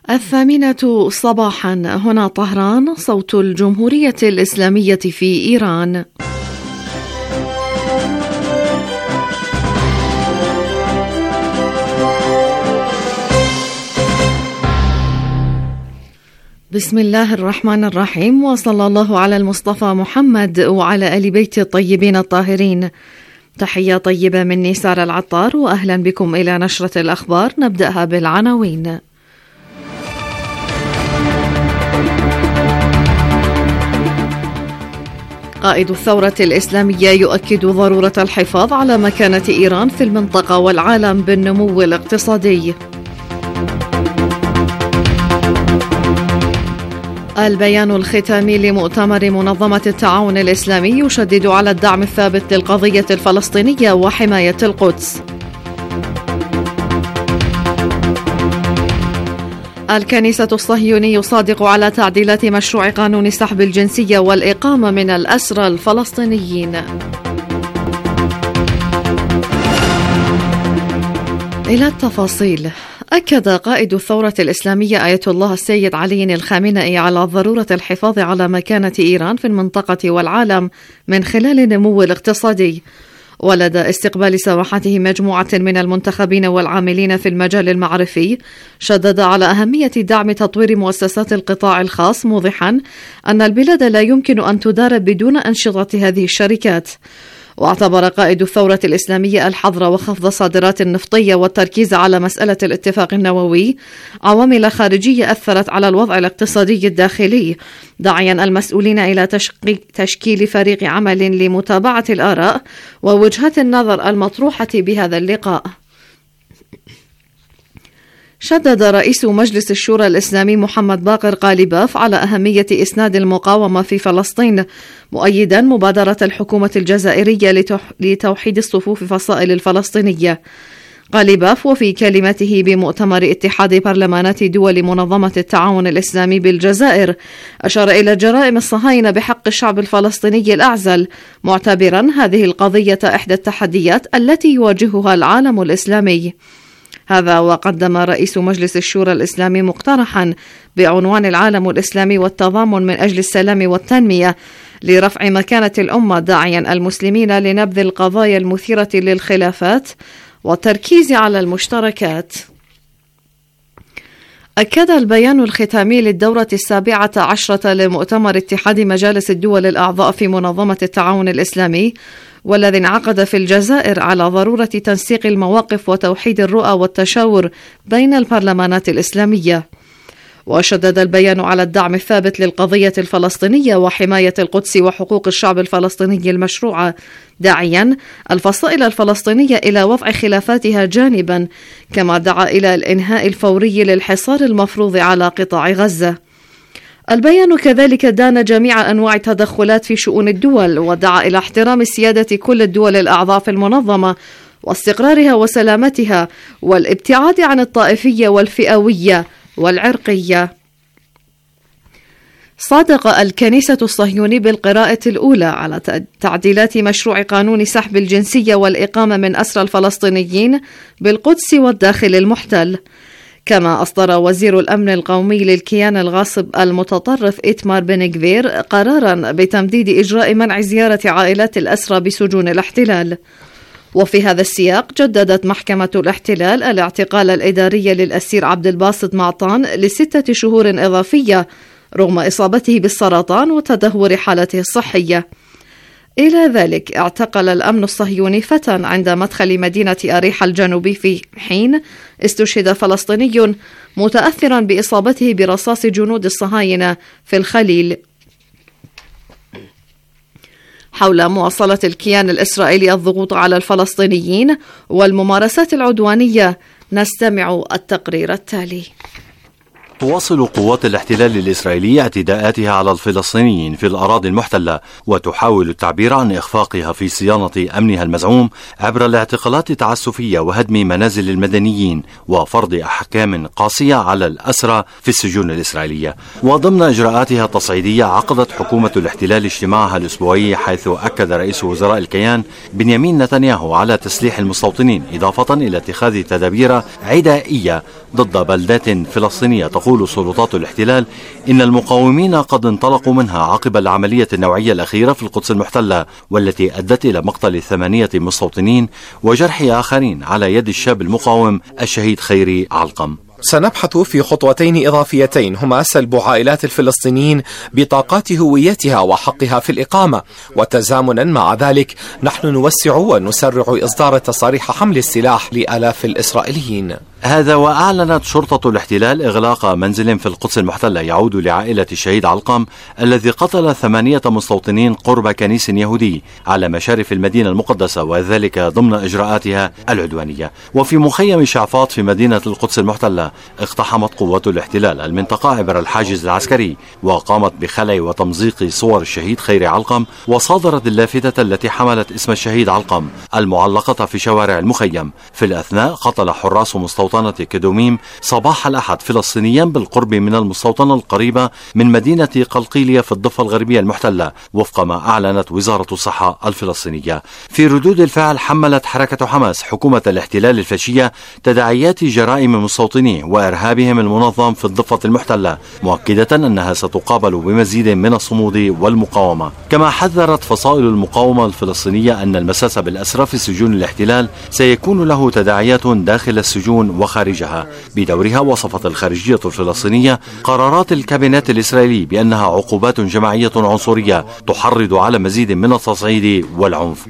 الثامنة صباحا، هنا طهران، صوت الجمهورية الإسلامية في إيران. بسم الله الرحمن الرحيم، وصلى الله على المصطفى محمد وعلى آل بيت الطيبين الطاهرين. تحية طيبة مني سارة العطار، وأهلا بكم إلى نشرة الأخبار. نبدأها بالعناوين. قائد الثورة الإسلامية يؤكد ضرورة الحفاظ على مكانة إيران في المنطقة والعالم بالنمو الاقتصادي. البيان الختامي لمؤتمر منظمة التعاون الإسلامي يشدد على الدعم الثابت للقضية الفلسطينية وحماية القدس. الكنيسة الصهيونية يصادق على تعديلات مشروع قانون سحب الجنسية والإقامة من الأسرى الفلسطينيين. إلى التفاصيل. أكد قائد الثورة الإسلامية آية الله السيد علي الخامنئي على ضرورة الحفاظ على مكانة إيران في المنطقة والعالم من خلال النمو الاقتصادي. ولدى استقبال سماحته مجموعة من المنتخبين والعاملين في المجال المعرفي، شدد على أهمية دعم تطوير مؤسسات القطاع الخاص، موضحا أن البلاد لا يمكن أن تدار بدون أنشطة هذه الشركات. واعتبر قائد الثورة الإسلامية الحظر وخفض الصادرات النفطية والتركيز على مسألة الاتفاق النووي عوامل خارجية أثرت على الوضع الاقتصادي الداخلي، داعيا المسؤولين إلى تشكيل فريق عمل لمتابعة الآراء ووجهات النظر المطروحة بهذا اللقاء. شدد رئيس مجلس الشورى الإسلامي محمد باقر قالباف على أهمية إسناد المقاومة في فلسطين، مؤيدا مبادرة الحكومة الجزائرية لتوحيد الصفوف فصائل الفلسطينية. قالباف وفي كلمته بمؤتمر اتحاد برلمانات دول منظمة التعاون الإسلامي بالجزائر أشار إلى جرائم الصهاينة بحق الشعب الفلسطيني الأعزل، معتبرا هذه القضية إحدى التحديات التي يواجهها العالم الإسلامي. هذا وقدم رئيس مجلس الشورى الإسلامي مقترحا بعنوان العالم الإسلامي والتضامن من أجل السلام والتنمية لرفع مكانة الأمة، داعيا المسلمين لنبذ القضايا المثيرة للخلافات والتركيز على المشتركات. أكد البيان الختامي للدورة 17 لمؤتمر اتحاد مجالس الدول الأعضاء في منظمة التعاون الإسلامي والذي انعقد في الجزائر على ضرورة تنسيق المواقف وتوحيد الرؤى والتشاور بين البرلمانات الإسلامية. وشدد البيان على الدعم الثابت للقضية الفلسطينية وحماية القدس وحقوق الشعب الفلسطيني المشروعة، داعيا الفصائل الفلسطينية إلى وضع خلافاتها جانبا، كما دعا إلى الإنهاء الفوري للحصار المفروض على قطاع غزة. البيان كذلك دان جميع أنواع التدخلات في شؤون الدول، ودعا إلى احترام سيادة كل الدول الأعضاء في المنظمة واستقرارها وسلامتها، والابتعاد عن الطائفية والفئوية والعرقية. صادق الكنيسة الصهيوني بالقراءة الأولى على تعديلات مشروع قانون سحب الجنسية والإقامة من أسرى الفلسطينيين بالقدس والداخل المحتل. كما أصدر وزير الأمن القومي للكيان الغاصب المتطرف إيتمار بن غفير قرارا بتمديد إجراء منع زيارة عائلات الأسرى بسجون الاحتلال. وفي هذا السياق جددت محكمة الاحتلال الاعتقال الإداري للأسير عبد الباسط معطان ل6 شهور إضافية رغم إصابته بالسرطان وتدهور حالته الصحية. إلى ذلك اعتقل الأمن الصهيوني فتى عند مدخل مدينة أريحا الجنوبي في حين استشهد فلسطيني متأثرا بإصابته برصاص جنود الصهاينة في الخليل. حول مواصلة الكيان الإسرائيلي الضغوط على الفلسطينيين والممارسات العدوانية نستمع التقرير التالي. تواصل قوات الاحتلال الإسرائيلي اعتداءاتها على الفلسطينيين في الأراضي المحتلة، وتحاول التعبير عن إخفاقها في صيانة أمنها المزعوم عبر الاعتقالات التعسفية وهدم منازل المدنيين وفرض أحكام قاسية على الأسرى في السجون الإسرائيلية. وضمن إجراءاتها التصعيدية عقدت حكومة الاحتلال اجتماعها الأسبوعي، حيث أكد رئيس وزراء الكيان بنيامين نتنياهو على تسليح المستوطنين، إضافة إلى اتخاذ تدابير عدائية ضد بلدات فلسطينية تقوم تقول سلطات الاحتلال إن المقاومين قد انطلقوا منها عقب العملية النوعية الأخيرة في القدس المحتلة، والتي أدت إلى مقتل 8 مستوطنين وجرح آخرين على يد الشاب المقاوم الشهيد خيري علقم. سنبحث في خطوتين إضافيتين، هما سلب عائلات الفلسطينيين بطاقات هويتها وحقها في الإقامة، وتزامنا مع ذلك نحن نوسع ونسرع إصدار تصاريح حمل السلاح لآلاف الإسرائيليين. هذا وأعلنت شرطة الاحتلال إغلاق منزل في القدس المحتلة يعود لعائلة الشهيد علقم الذي قتل 8 مستوطنين قرب كنيس يهودي على مشارف المدينة المقدسة، وذلك ضمن إجراءاتها العدوانية. وفي مخيم شعفاط في مدينة القدس المحتلة اقتحمت قوات الاحتلال المنطقة عبر الحاجز العسكري، وقامت بخلع وتمزيق صور الشهيد خيري علقم، وصادرت اللافتة التي حملت اسم الشهيد علقم المعلقة في شوارع المخيم. في الأثناء قتل حراس مستوطنة كدوميم صباح الأحد فلسطينيا بالقرب من المستوطنة القريبة من مدينة قلقيلية في الضفة الغربية المحتلة، وفق ما أعلنت وزارة الصحة الفلسطينية. في ردود الفعل حملت حركة حماس حكومة الاحتلال الفاشية تداعيات جرائم مستوطنيه وإرهابهم المنظم في الضفة المحتلة، مؤكدة أنها ستقابل بمزيد من الصمود والمقاومة. كما حذرت فصائل المقاومة الفلسطينية أن المساس بالأسرى في سجون الاحتلال سيكون له تداعيات داخل السجون وخارجها. بدورها وصفت الخارجية الفلسطينية قرارات الكابينت الإسرائيلي بأنها عقوبات جماعية عنصرية تحرض على مزيد من التصعيد والعنف.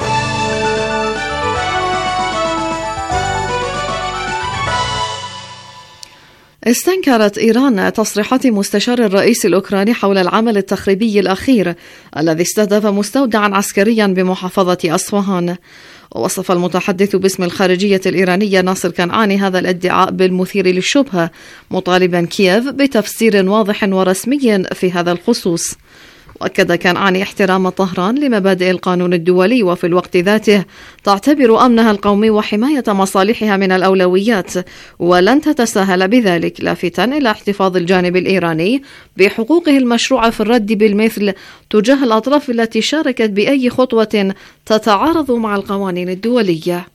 استنكرت إيران تصريحات مستشار الرئيس الأوكراني حول العمل التخريبي الأخير الذي استهدف مستودعا عسكريا بمحافظة أصفهان. ووصف المتحدث باسم الخارجية الإيرانية ناصر كنعاني هذا الادعاء بالمثير للشبهة، مطالبا كييف بتفسير واضح ورسمي في هذا الخصوص. وأكد كنعاني احترام طهران لمبادئ القانون الدولي، وفي الوقت ذاته تعتبر أمنها القومي وحماية مصالحها من الأولويات ولن تتساهل بذلك، لافتا إلى احتفاظ الجانب الإيراني بحقوقه المشروعة في الرد بالمثل تجاه الأطراف التي شاركت بأي خطوة تتعارض مع القوانين الدولية.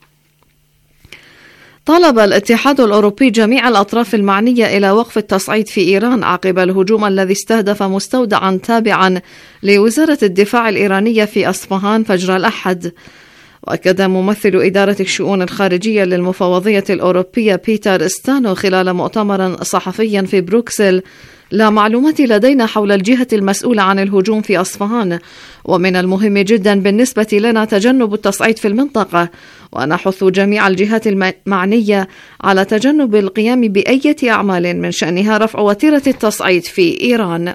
طالب الاتحاد الأوروبي جميع الأطراف المعنية إلى وقف التصعيد في إيران عقب الهجوم الذي استهدف مستودعا تابعا لوزارة الدفاع الإيرانية في أصفهان فجر الأحد. وأكد ممثل إدارة الشؤون الخارجية للمفوضية الأوروبية بيتر ستانو خلال مؤتمر صحفي في بروكسل: لا معلومات لدينا حول الجهة المسؤولة عن الهجوم في أصفهان، ومن المهم جدا بالنسبة لنا تجنب التصعيد في المنطقة، ونحث جميع الجهات المعنية على تجنب القيام بأي أعمال من شأنها رفع وتيرة التصعيد في إيران.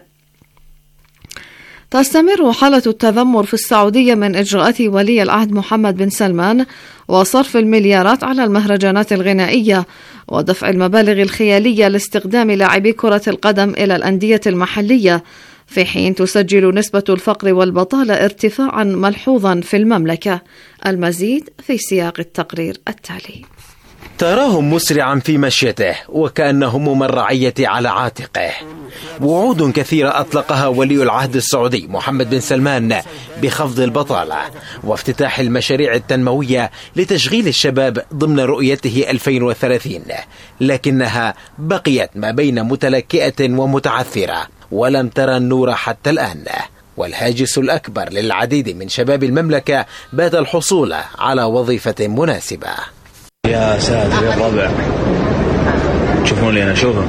تستمر حالة التذمر في السعودية من إجراءات ولي العهد محمد بن سلمان وصرف المليارات على المهرجانات الغنائية ودفع المبالغ الخيالية لاستخدام لاعبي كرة القدم إلى الأندية المحلية، في حين تسجل نسبة الفقر والبطالة ارتفاعا ملحوظا في المملكة. المزيد في سياق التقرير التالي. تراهم مسرعا في مشيته وكأنه هم الرعية على عاتقه. وعود كثيرة أطلقها ولي العهد السعودي محمد بن سلمان بخفض البطالة وافتتاح المشاريع التنموية لتشغيل الشباب ضمن رؤيته 2030، لكنها بقيت ما بين متلكئة ومتعثرة ولم ترى النور حتى الآن. والهاجس الأكبر للعديد من شباب المملكة بات الحصول على وظيفة مناسبة. يا ساتر يا الربع، تشوفون لي أنا أشوفهم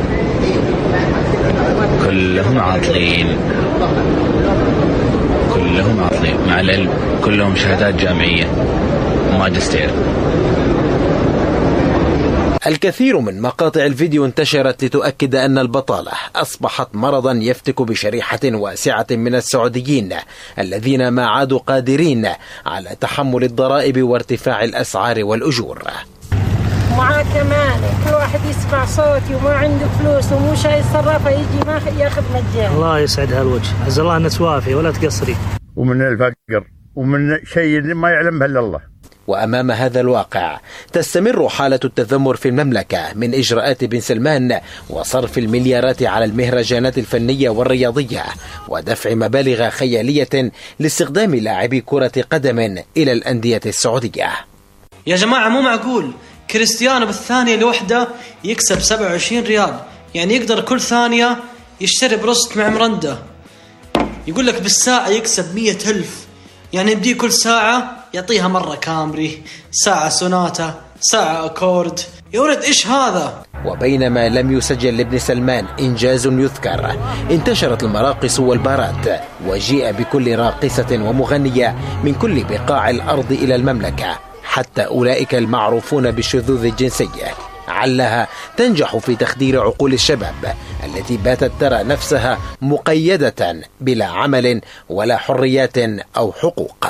كلهم عاطلين مع العلم كلهم شهادات جامعية وماجستير. الكثير من مقاطع الفيديو انتشرت لتؤكد أن البطالة أصبحت مرضا يفتك بشريحة واسعة من السعوديين الذين ما عادوا قادرين على تحمل الضرائب وارتفاع الأسعار والأجور. معاه كمان كل واحد يسمع صوتي وما عنده فلوس ومو شاي الصرافة يجي ما ياخذ مجان. الله يسعد هالوجه، عز الله أن توافي ولا تقصري. ومن الفقر ومن شيء ما يعلم به إلا الله. وأمام هذا الواقع تستمر حالة التذمر في المملكة من إجراءات بن سلمان وصرف المليارات على المهرجانات الفنية والرياضية ودفع مبالغ خيالية لاستخدام لاعبي كرة قدم إلى الأندية السعودية. يا جماعة مو معقول كريستيانو بالثانية لوحده يكسب 27 ريال، يعني يقدر كل ثانية يشتري بروست مع مرندة. يقول لك بالساعة يكسب 100,000، يعني يبدي كل ساعة يعطيها مرة كامري، ساعة سوناتا، ساعة أكورد. يا ولد إيش هذا؟ وبينما لم يسجل لابن سلمان إنجاز يذكر، انتشرت المراقص والبارات، وجيء بكل راقصة ومغنية من كل بقاع الأرض إلى المملكة، حتى أولئك المعروفون بالشذوذ الجنسي، علها تنجح في تخدير عقول الشباب التي باتت ترى نفسها مقيدة بلا عمل ولا حريات أو حقوق.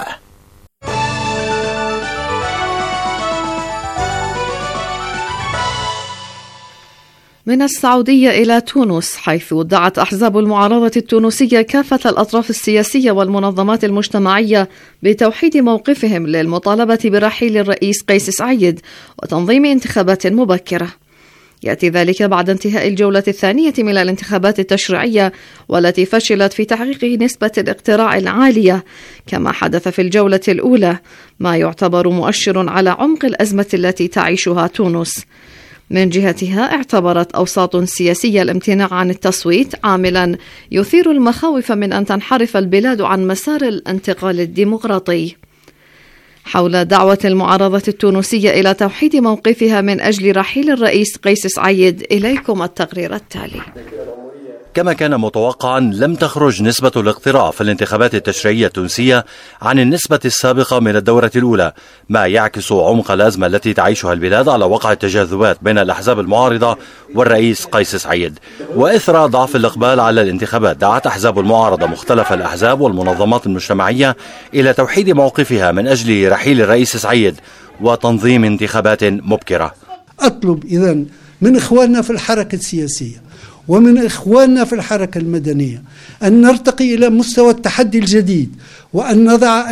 من السعودية إلى تونس، حيث دعت أحزاب المعارضة التونسية كافة الأطراف السياسية والمنظمات المجتمعية بتوحيد موقفهم للمطالبة برحيل الرئيس قيس سعيد وتنظيم انتخابات مبكرة. يأتي ذلك بعد انتهاء الجولة الثانية من الانتخابات التشريعية والتي فشلت في تحقيق نسبة الاقتراع العالية كما حدث في الجولة الأولى، ما يعتبر مؤشر على عمق الأزمة التي تعيشها تونس. من جهتها اعتبرت أوساط سياسية الامتناع عن التصويت عاملا يثير المخاوف من أن تنحرف البلاد عن مسار الانتقال الديمقراطي. حول دعوة المعارضة التونسية إلى توحيد موقفها من أجل رحيل الرئيس قيس سعيد، إليكم التقرير التالي. كما كان متوقعا، لم تخرج نسبة الاقتراع في الانتخابات التشريعية التونسية عن النسبة السابقة من الدورة الأولى، ما يعكس عمق الأزمة التي تعيشها البلاد على وقع التجاذبات بين الأحزاب المعارضة والرئيس قيس سعيد. وإثر ضعف الإقبال على الانتخابات، دعت أحزاب المعارضة مختلف الأحزاب والمنظمات المجتمعية إلى توحيد موقفها من أجل رحيل الرئيس سعيد وتنظيم انتخابات مبكرة. أطلب إذن من إخواننا في الحركة السياسية ومن إخواننا في الحركة المدنية أن نرتقي إلى مستوى التحدي الجديد، وأن نضع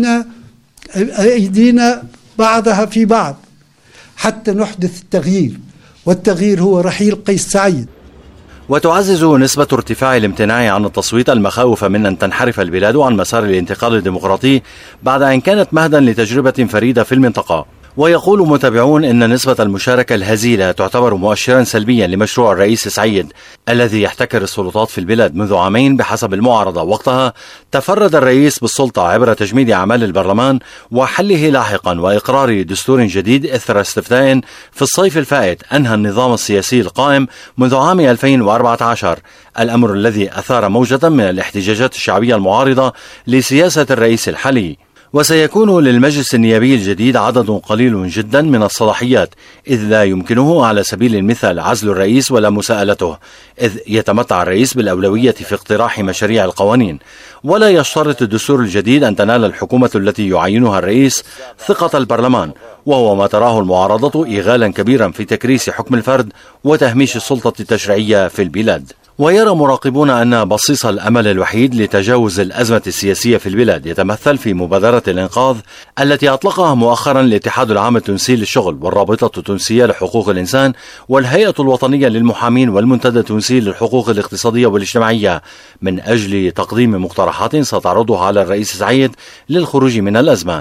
أيدينا بعضها في بعض حتى نحدث التغيير، والتغيير هو رحيل قيس سعيد. وتعزز نسبة ارتفاع الامتناع عن التصويت المخاوف من أن تنحرف البلاد عن مسار الانتقال الديمقراطي بعد أن كانت مهدا لتجربة فريدة في المنطقة. ويقول متابعون إن نسبة المشاركة الهزيلة تعتبر مؤشرا سلبيا لمشروع الرئيس سعيد الذي يحتكر السلطات في البلاد منذ عامين بحسب المعارضة. وقتها تفرد الرئيس بالسلطة عبر تجميد أعمال البرلمان وحله لاحقا وإقرار دستور جديد إثر استفتاء في الصيف الفائت أنهى النظام السياسي القائم منذ عام 2014، الأمر الذي أثار موجة من الاحتجاجات الشعبية المعارضة لسياسة الرئيس الحالي. وسيكون للمجلس النيابي الجديد عدد قليل جدا من الصلاحيات، إذ لا يمكنه على سبيل المثال عزل الرئيس ولا مساءلته، إذ يتمتع الرئيس بالأولوية في اقتراح مشاريع القوانين. ولا يشترط الدستور الجديد أن تنال الحكومة التي يعينها الرئيس ثقة البرلمان، وهو ما تراه المعارضة إغالا كبيرا في تكريس حكم الفرد وتهميش السلطة التشريعية في البلاد. ويرى مراقبون أن بصيص الأمل الوحيد لتجاوز الأزمة السياسية في البلاد يتمثل في مبادرة الإنقاذ التي أطلقها مؤخرا الاتحاد العام التونسي للشغل والرابطة التونسية لحقوق الإنسان والهيئة الوطنية للمحامين والمنتدى التونسي للحقوق الاقتصادية والاجتماعية، من أجل تقديم مقترحات ستعرضها على الرئيس سعيد للخروج من الأزمة.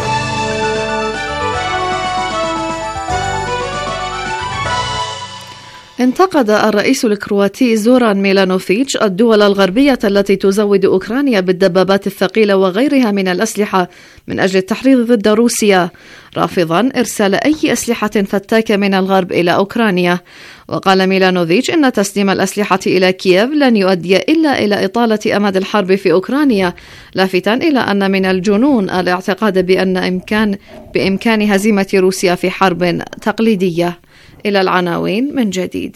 انتقد الرئيس الكرواتي زوران ميلانوفيتش الدول الغربية التي تزود أوكرانيا بالدبابات الثقيلة وغيرها من الأسلحة من أجل التحريض ضد روسيا، رافضا إرسال أي أسلحة فتاكة من الغرب إلى أوكرانيا. وقال ميلانوفيتش إن تسليم الأسلحة إلى كييف لن يؤدي إلا إلى إطالة أمد الحرب في أوكرانيا، لافتا إلى أن من الجنون الاعتقاد بإمكان هزيمة روسيا في حرب تقليدية. إلى العناوين من جديد.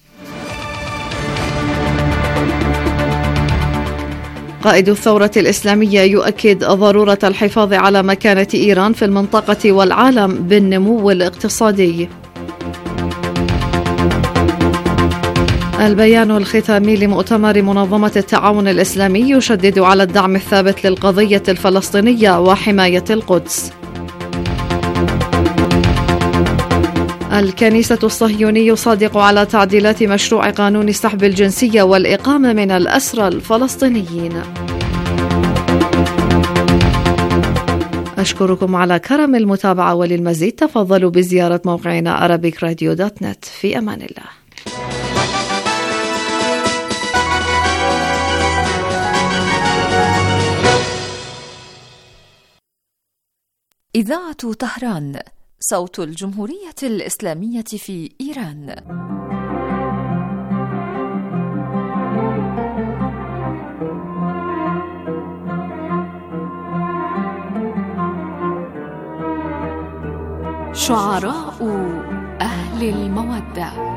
قائد الثورة الإسلامية يؤكد ضرورة الحفاظ على مكانة إيران في المنطقة والعالم بالنمو الاقتصادي. البيان الختامي لمؤتمر منظمة التعاون الإسلامي يشدد على الدعم الثابت للقضية الفلسطينية وحماية القدس. الكنيسة الصهيوني يصادق على تعديلات مشروع قانون سحب الجنسية والإقامة من الأسرى الفلسطينيين. أشكركم على كرم المتابعة، وللمزيد تفضلوا بزيارة موقعنا arabikradio.net. في أمان الله. إذاعة طهران، صوت الجمهورية الإسلامية في إيران. شعراء أهل المودة.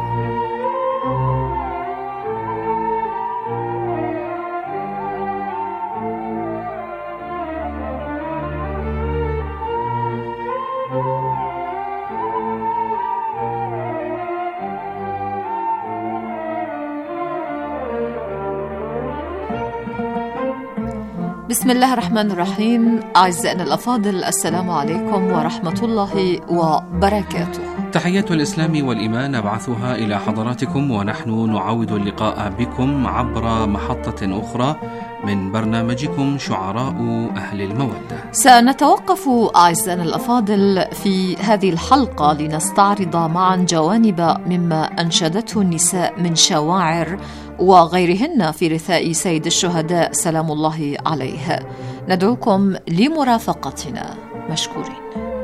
بسم الله الرحمن الرحيم. أعزائنا الأفاضل، السلام عليكم ورحمة الله وبركاته. تحيات الإسلام والإيمان نبعثها إلى حضراتكم، ونحن نعود اللقاء بكم عبر محطة أخرى من برنامجكم شعراء أهل المودة. سنتوقف أعزائنا الأفاضل في هذه الحلقة لنستعرض معا جوانب مما أنشدته النساء من شواعر وغيرهن في رثاء سيد الشهداء سلام الله عليه. ندعوكم لمرافقتنا مشكورين.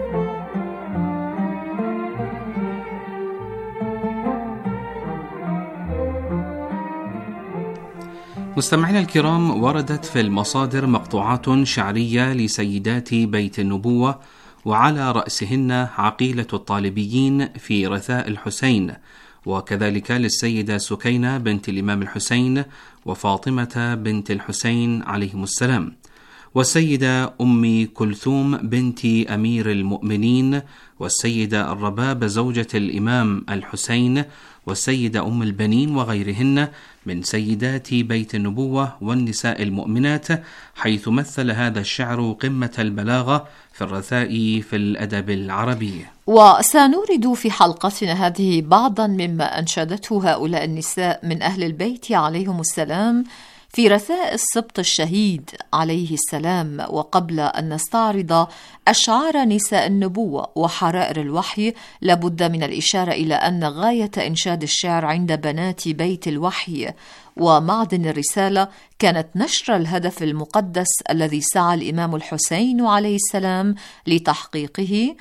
مستمعينا الكرام، وردت في المصادر مقطوعات شعرية لسيدات بيت النبوة، وعلى رأسهن عقيلة الطالبيين في رثاء الحسين، وكذلك للسيدة سكينة بنت الإمام الحسين وفاطمة بنت الحسين عليهم السلام، والسيدة أم كلثوم بنت أمير المؤمنين، والسيدة الرباب زوجة الإمام الحسين، والسيدة أم البنين، وغيرهن من سيدات بيت النبوة والنساء المؤمنات، حيث مثل هذا الشعر قمة البلاغة في الرثاء في الأدب العربي. وسنورد في حلقتنا هذه بعضا مما أنشدته هؤلاء النساء من أهل البيت عليهم السلام في رثاء السبط الشهيد عليه السلام. وقبل أن نستعرض أشعار نساء النبوة وحرائر الوحي، لابد من الإشارة إلى أن غاية إنشاد الشعر عند بنات بيت الوحي ومعدن الرسالة كانت نشر الهدف المقدس الذي سعى الإمام الحسين عليه السلام لتحقيقه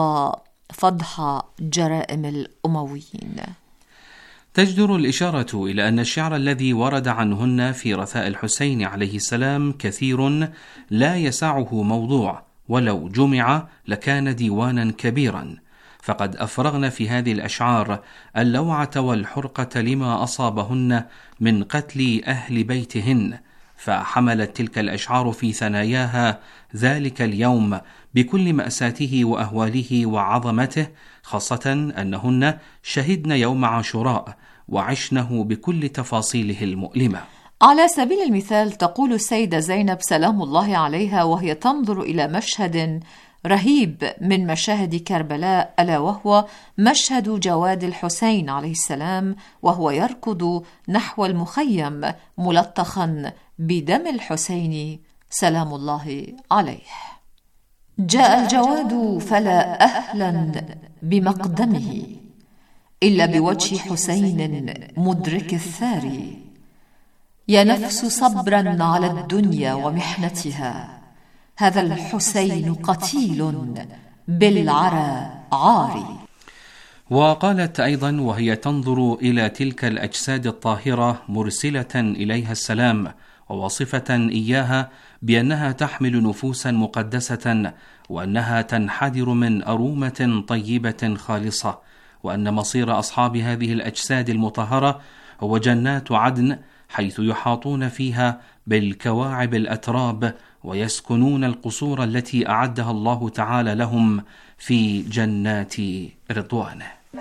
وفضح جرائم الأمويين. تجدر الإشارة إلى أن الشعر الذي ورد عنهن في رثاء الحسين عليه السلام كثير لا يسعه موضوع، ولو جمع لكان ديوانا كبيرا، فقد أفرغن في هذه الأشعار اللوعة والحرقة لما أصابهن من قتل أهل بيتهن، فحملت تلك الأشعار في ثناياها ذلك اليوم بكل مأساته وأهواله وعظمته، خاصة أنهن شهدن يوم عاشوراء وعشنه بكل تفاصيله المؤلمة. على سبيل المثال تقول السيدة زينب سلام الله عليها وهي تنظر إلى مشهد رهيب من مشاهد كربلاء، ألا وهو مشهد جواد الحسين عليه السلام وهو يركض نحو المخيم ملطخا بدم الحسين سلام الله عليه. جاء الجواد فلا أهلا بمقدمه إلا بوجه حسين مدرك الثاري، يا نفس صبرا على الدنيا ومحنتها، هذا الحسين قتيل بالعرى عاري. وقالت أيضا وهي تنظر إلى تلك الأجساد الطاهرة مرسلة إليها السلام وواصفة إياها بأنها تحمل نفوسا مقدسة، وأنها تنحدر من أرومة طيبة خالصة، وأن مصير أصحاب هذه الأجساد المطهرة هو جنات عدن، حيث يحاطون فيها بالكواعب الأتراب ويسكنون القصور التي أعدها الله تعالى لهم في جنات رضوانه.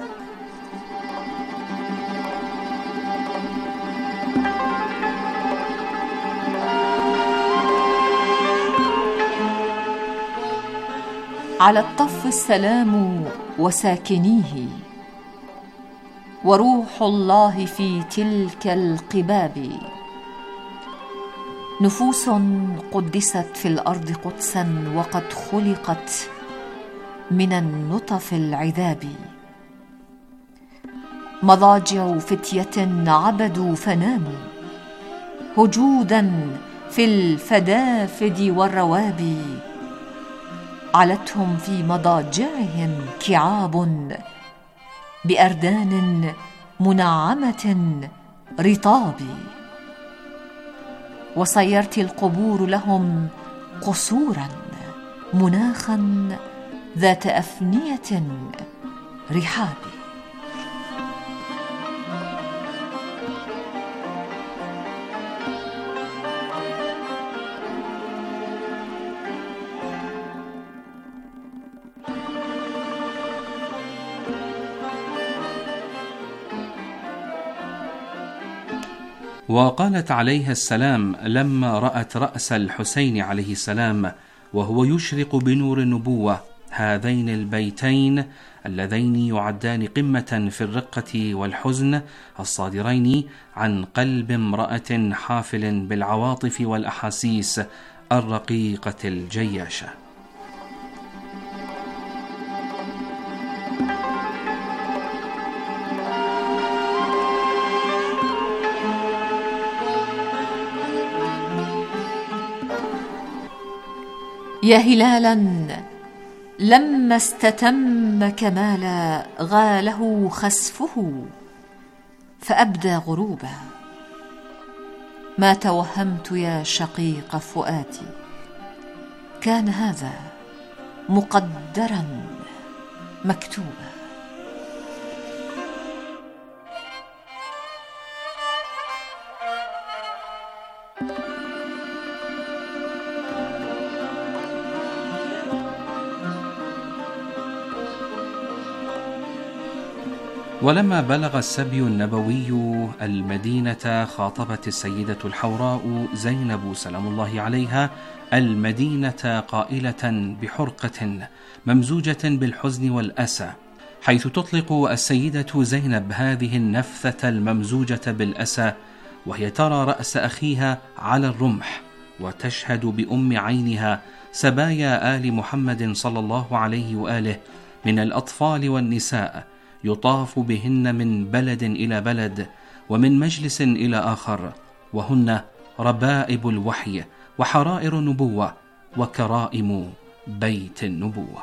على الطف السلام وساكنيه، وروح الله في تلك القباب، نفوس قدست في الأرض قدسا وقد خلقت من النطف العذاب، مضاجع فتية عبدوا فناموا هجودا في الفدافد والروابي، علتهم في مضاجعهم كعاب بأردان منعمة رطاب، وصيرت القبور لهم قصورا مناخا ذات أفنية رحاب. وقالت عليه السلام لما رأت رأس الحسين عليه السلام وهو يشرق بنور النبوة: هذين البيتين اللذين يعدان قمة في الرقة والحزن، الصادرين عن قلب امرأة حافل بالعواطف والأحاسيس الرقيقة الجياشة. يا هلالا لما استتم كمالا غاله خسفه فأبدى غروبا، ما توهمت يا شقيق فؤادي، كان هذا مقدرا مكتوبا. ولما بلغ السبي النبوي المدينة خاطبت السيدة الحوراء زينب سلام الله عليها المدينة قائلة بحرقة ممزوجة بالحزن والأسى، حيث تطلق السيدة زينب هذه النفثة الممزوجة بالأسى وهي ترى رأس أخيها على الرمح، وتشهد بأم عينها سبايا آل محمد صلى الله عليه وآله من الأطفال والنساء يطاف بهن من بلد إلى بلد ومن مجلس إلى آخر، وهن ربائب الوحي وحرائر النبوة وكرائم بيت النبوة.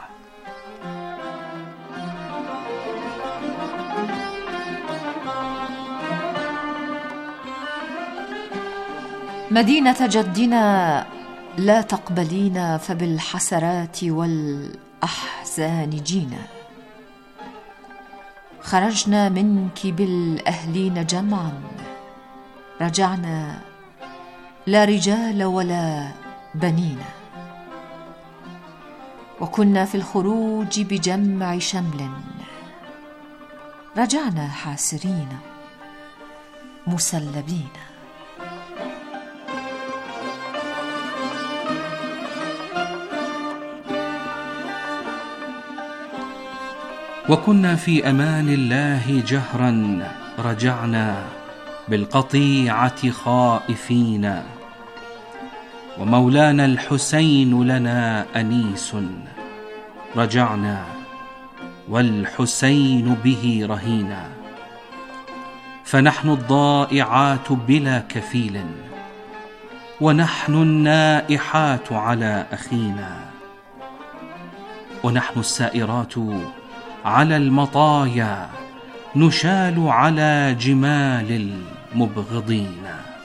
مدينة جدنا لا تقبلينا، فبالحسرات والأحزان جينا، خرجنا منك بالأهلين جمعا، رجعنا لا رجال ولا بنينا، وكنا في الخروج بجمع شمل، رجعنا حاسرين مسلبين. وكنا في أمان الله جهرا، رجعنا بالقطيعة خائفين، ومولانا الحسين لنا أنيس، رجعنا والحسين به رهينا، فنحن الضائعات بلا كفيل، ونحن النائحات على أخينا، ونحن السائرات على المطايا، نشال على جمال المبغضين.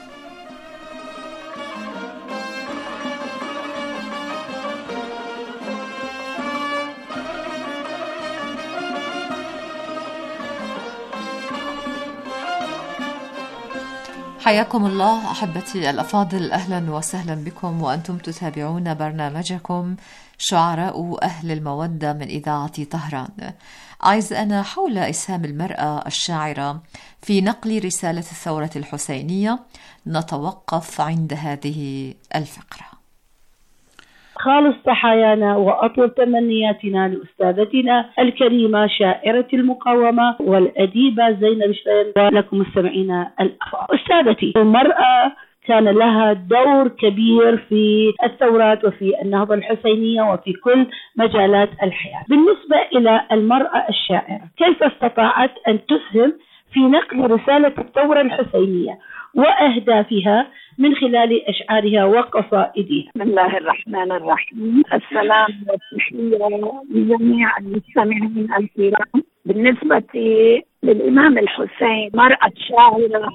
حياكم الله أحبتي الأفاضل، أهلا وسهلا بكم وأنتم تتابعون برنامجكم شعراء أهل المودة من إذاعة طهران. أعزائنا، حول إسهام المرأة الشاعرة في نقل رسالة الثورة الحسينية نتوقف عند هذه الفقرة. خالص تحايانا وأطول تمنياتنا لأستاذتنا الكريمة شاعرة المقاومة والأديبة زينب شرين، ولكم مستمعين الأفاضل. أستاذتي، المرأة كان لها دور كبير في الثورات وفي النهضة الحسينية وفي كل مجالات الحياة. بالنسبة إلى المرأة الشاعرة، كيف استطاعت أن تسهم في نقل رسالة الثورة الحسينية وأهدافها من خلال أشعارها وقصائدها. بسم الله الرحمن الرحيم. السلام والتحية لجميع المستمعين الكرام. بالنسبة للإمام الحسين مرأة شاعرة،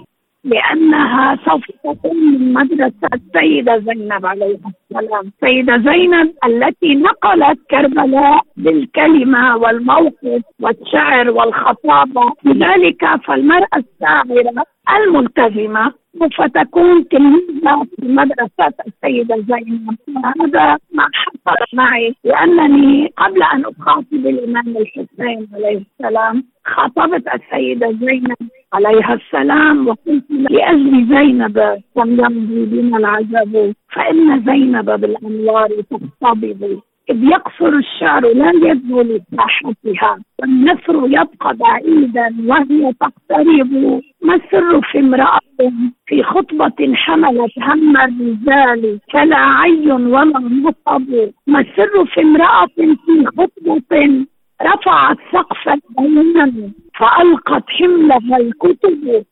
لأنها سوف تكون من مدرسة السيدة زينب عليها السلام. السيدة زينب التي نقلت كربلاء بالكلمة والموقف والشعر والخطابة، لذلك فالمرأة الشاعرة الملتزمة سوف تكون تلميذة في مدرسة السيدة زينب. وهذا ما حصل معي، لأنني قبل أن أخاطب الإمام الحسين عليه السلام خاطبت السيدة زينب عليها السلام وقلت لأجل زينب كم يمضي بنا العجب، فإن زينب بالأنوار تقتضب، إذ يقصر الشعر لا يبدو لساحتها، والنثر يبقى بعيدا وهي تقترب. ما السر في امرأة في خطبة حملت هم الرجال فلا عي ولا نصب؟ ما السر في امرأة في خطبة رفعت سقف البيان فألقت حملها الكتب؟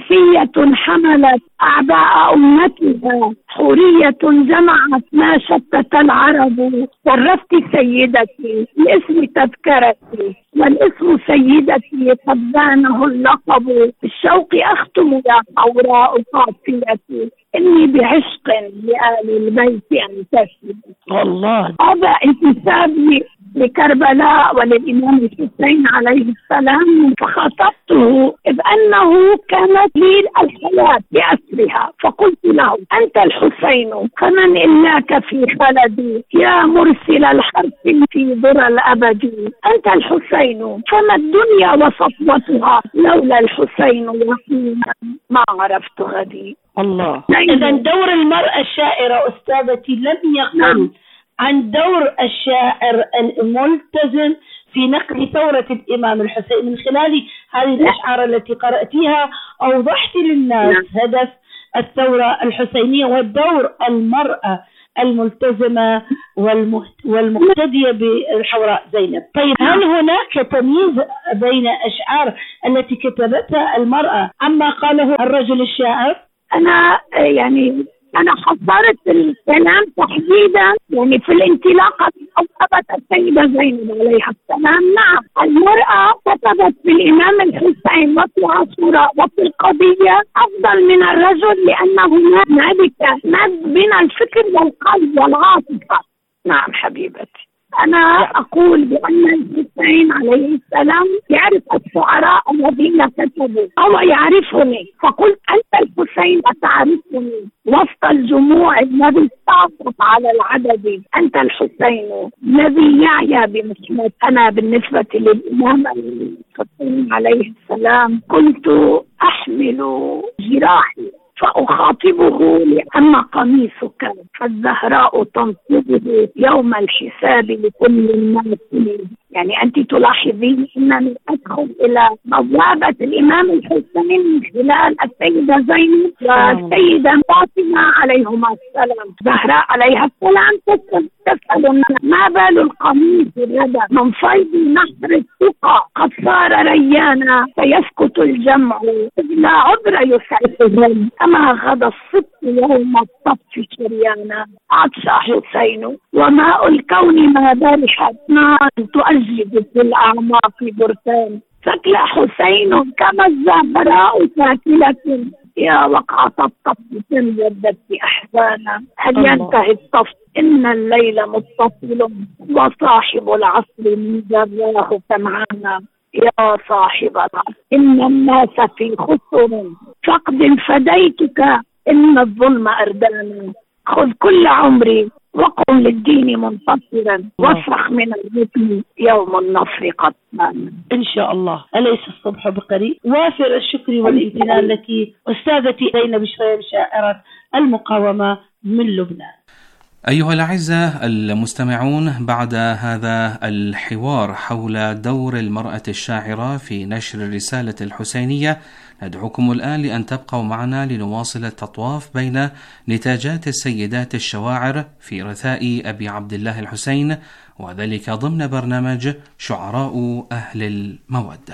إنسية حملت أعباء أمتها، حورية جمعت ما شتت العرب. شرفت سيدتي الاسم تذكرتي، والاسم سيدتي قد بانه اللقب. بالشوق أختم يا حوراء قافيتي، إني بعشق لآل البيت أنتسب. والله هذا انتسابي لكربلاء وللإمام الحسين عليه السلام. فخاطبته إذ أنه كانت لي الحياة بأسرها، فقلت له أنت الحسين فمن إلاك في خلدي، يا مرسل الحرف في ذرى الأبد. أنت الحسين فما الدنيا وصفوتها، لولا الحسين يقينا ما عرفت غدي. الله. إذا دور المرأة الشاعرة أستاذتي لم يقل عن دور الشاعر الملتزم في نقل ثورة الإمام الحسين. من خلال هذه الأشعار التي قرأتيها أوضحت للناس هدف الثورة الحسينية ودور المرأة الملتزمة والمقتدية بالحوراء زينب. طيب هل هناك تمييز بين أشعار التي كتبتها المرأة عما قاله الرجل الشاعر؟ أنا حضرت الكلام تحديدا في الانطلاقة أوقفت السيدة زينب عليها السلام. نعم، المرأة كتبت بالإمام الحسين وفي عاشوراء وفي القضية أفضل من الرجل، لأنه هنالك مد بين الفكر والقلب والعاطفة. نعم حبيبتي، أنا أقول بأن الحسين عليه السلام يعرف الشعراء الذين كتبوا، هو يعرفني، فقلت أنت الحسين أتعرفني وسط الجموع الذي استعصت على العدد. أنت الحسين الذي يعيا بمحمد. أنا بالنسبة للإمام الحسين عليه السلام كنت أحمل جراحي فأخاطبه لأن قميصك فالزهراء تنصبه يوم الحساب لكل الناس. أنت تلاحظين أنني أدخل إلى بوابة الإمام الحسين من خلال السيدة زينب والسيدة فاطمة عليهما السلام. زهراء عليها السلام تسأل ما بال القميص الردى من فيض نهر الثقى قد صار ريانا، فيسكت الجمع لا عذر يسعفهم كما غدا الصدق يوم الصف شريانا. عطش حسين وماء الكون ما برحت نار تؤجج في الأعماق بركان. شكل حسين كما الزهراء ساكلة، يا وقعة الطفل تنجدت أحزانا. هل ينتهي الطفل؟ إن الليل متصل وصاحب العصر من جراه سمعانا. يا صاحب العصر إن الناس في خسر فقد فديتك إن الظلم أردانا. خذ كل عمري وقم للدين منتصرا واصرخ من الركن يوم النصر قد بان. إن شاء الله. أليس الصبح بقريب؟ وافر الشكر والامتنان لك أستاذتي زينب شريم شاعرة المقاومة من لبنان. أيها الأعزاء المستمعون، بعد هذا الحوار حول دور المرأة الشاعرة في نشر الرسالة الحسينية، ندعوكم الآن لأن تبقوا معنا لنواصل التطواف بين نتاجات السيدات الشواعر في رثاء أبي عبد الله الحسين، وذلك ضمن برنامج شعراء أهل المودة.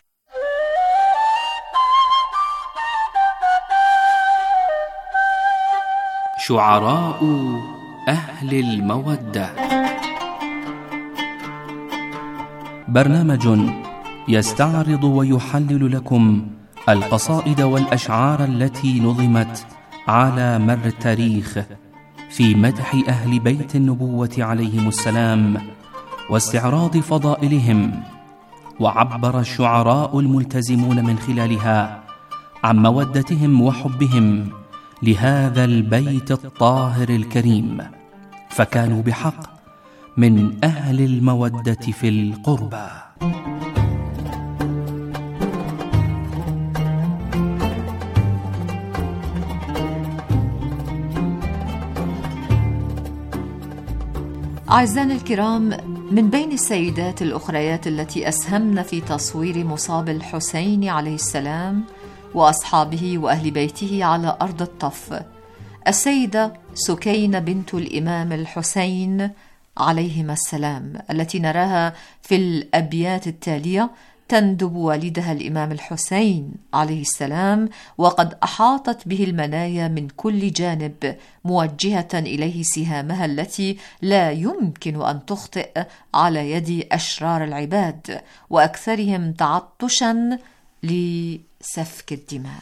شعراء أهل المودة، برنامج يستعرض ويحلل لكم القصائد والأشعار التي نظمت على مر التاريخ في مدح أهل بيت النبوة عليهم السلام واستعراض فضائلهم. وعبر الشعراء الملتزمون من خلالها عن مودتهم وحبهم لهذا البيت الطاهر الكريم، فكانوا بحق من أهل المودة في القربى. أعزائنا الكرام، من بين السيدات الأخريات التي أسهمن في تصوير مصاب الحسين عليه السلام وأصحابه وأهل بيته على أرض الطف السيدة سكينة بنت الإمام الحسين عليهما السلام، التي نراها في الأبيات التالية تندب والدها الإمام الحسين عليه السلام وقد أحاطت به المنايا من كل جانب، موجهة إليه سهامها التي لا يمكن أن تخطئ على يد أشرار العباد وأكثرهم تعطشا لسفك الدماء.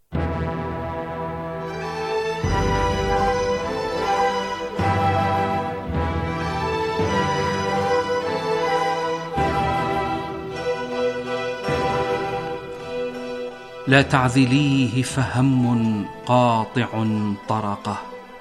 لا تعذليه فهم قاطع طرقه،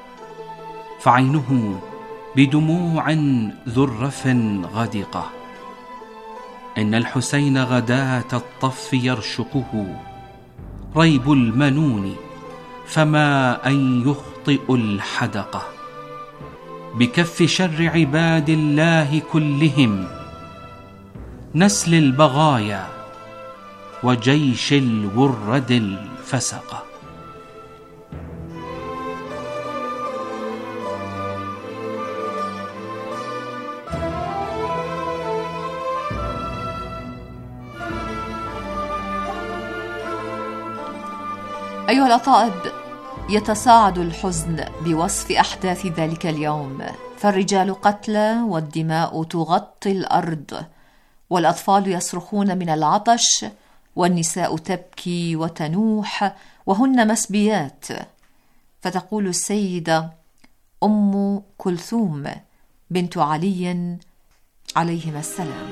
فعينه بدموع ذرف غدقه. إن الحسين غداة الطف يرشقه ريب المنون، فما أن يخطئ الحدقة. بكف شر عباد الله كلهم، نسل البغايا وجيش الورد الفسقة. أيها الأطائب، يتصاعد الحزن بوصف أحداث ذلك اليوم، فالرجال قتلى والدماء تغطي الأرض، والأطفال يصرخون من العطش، والنساء تبكي وتنوح وهن مسبيات. فتقول السيدة أم كلثوم بنت علي عليهما السلام: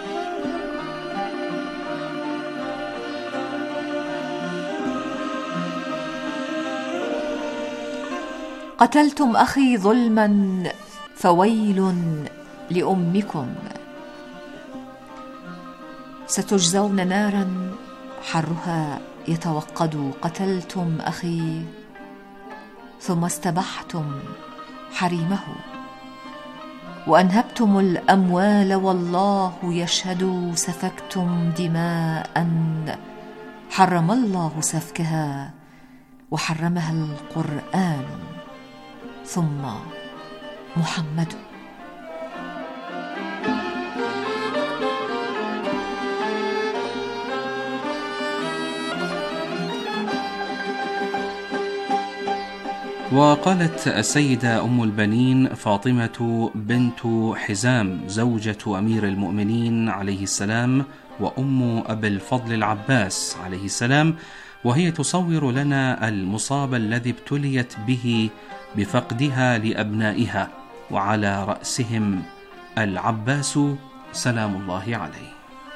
قتلتم أخي ظلما فويل لأمكم، ستجزون نارا حرها يتوقد. قتلتم أخي ثم استبحتم حريمه، وأنهبتم الأموال والله يشهد. سفكتم دماء حرم الله سفكها وحرمها القرآن ثم محمد. وقالت السيدة أم البنين فاطمة بنت حزام زوجة أمير المؤمنين عليه السلام وأم أبي الفضل العباس عليه السلام، وهي تصور لنا المصاب الذي ابتليت به بفقدها لأبنائها، وعلى رأسهم العباس سلام الله عليه.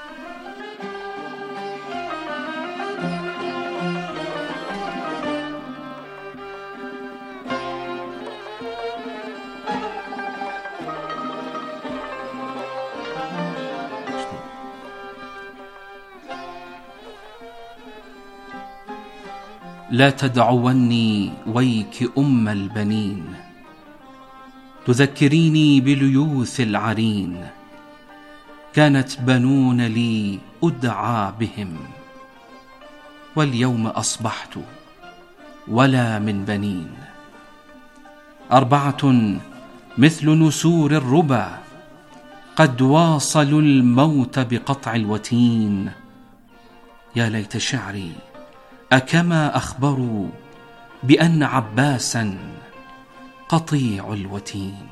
لا تدعوني ويك أم البنين، تذكريني بليوث العرين. كانت بنون لي أدعى بهم، واليوم أصبحت ولا من بنين. 4 مثل نسور الربا، قد واصلوا الموت بقطع الوتين. يا ليت شعري أكما أخبروا بأن عباسا قطيع الوتين.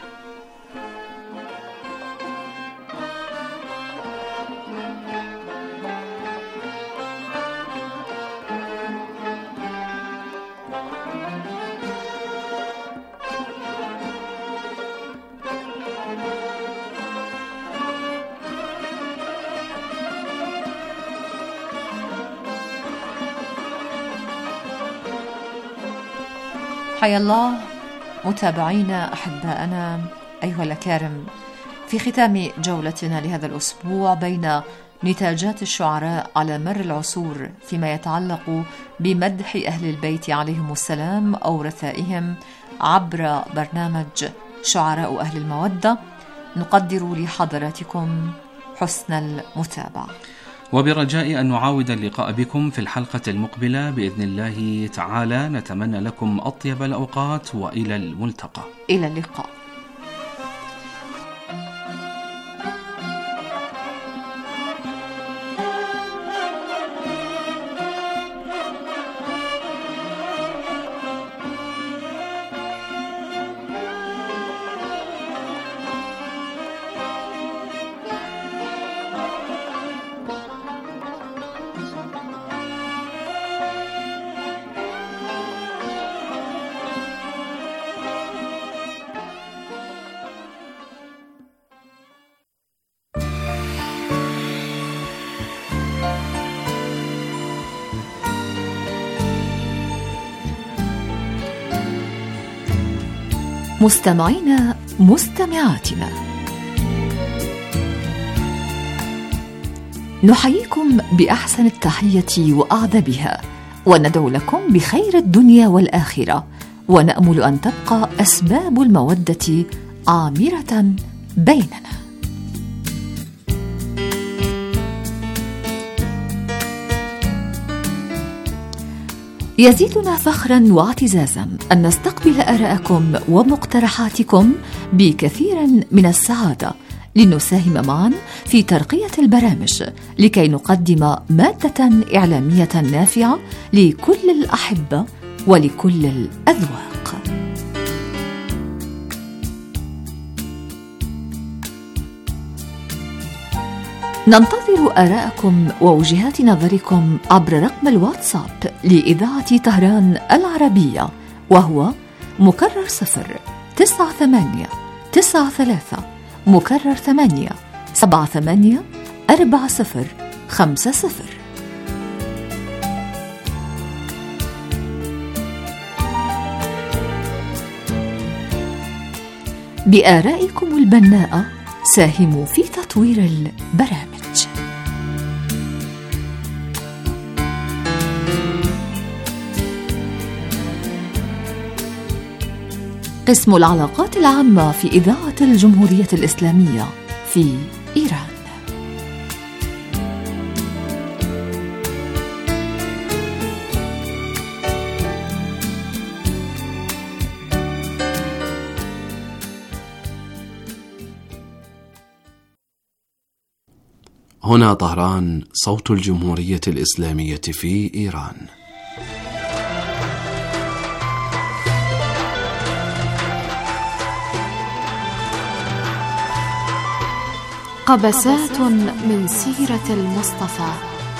حيا الله متابعينا أحباءنا أيها الأكارم، في ختام جولتنا لهذا الأسبوع بين نتاجات الشعراء على مر العصور فيما يتعلق بمدح أهل البيت عليهم السلام أو رثائهم عبر برنامج شعراء أهل المودة، نقدر لحضراتكم حسن المتابعة، وبرجاء أن نعاود اللقاء بكم في الحلقة المقبلة بإذن الله تعالى. نتمنى لكم أطيب الأوقات وإلى الملتقى. إلى اللقاء. مستمعينا مستمعاتنا، نحييكم بأحسن التحية وأعذبها، وندعو لكم بخير الدنيا والآخرة، ونأمل أن تبقى أسباب المودة عامرة بيننا. يزيدنا فخرا واعتزازا أن نستقبل آراءكم ومقترحاتكم بكثير من السعادة، لنساهم معا في ترقية البرامج لكي نقدم مادة إعلامية نافعة لكل الأحبة ولكل الأذواق. ننتظر آراءكم ووجهات نظركم عبر رقم الواتساب لإذاعة طهران العربية، وهو مكرر 09893 مكرر 8784050. بآرائكم البناءة ساهموا في تطوير البرامج. قسم العلاقات العامة في إذاعة الجمهورية الإسلامية في إيران. هنا طهران، صوت الجمهورية الإسلامية في إيران. قبسات من سيرة المصطفى.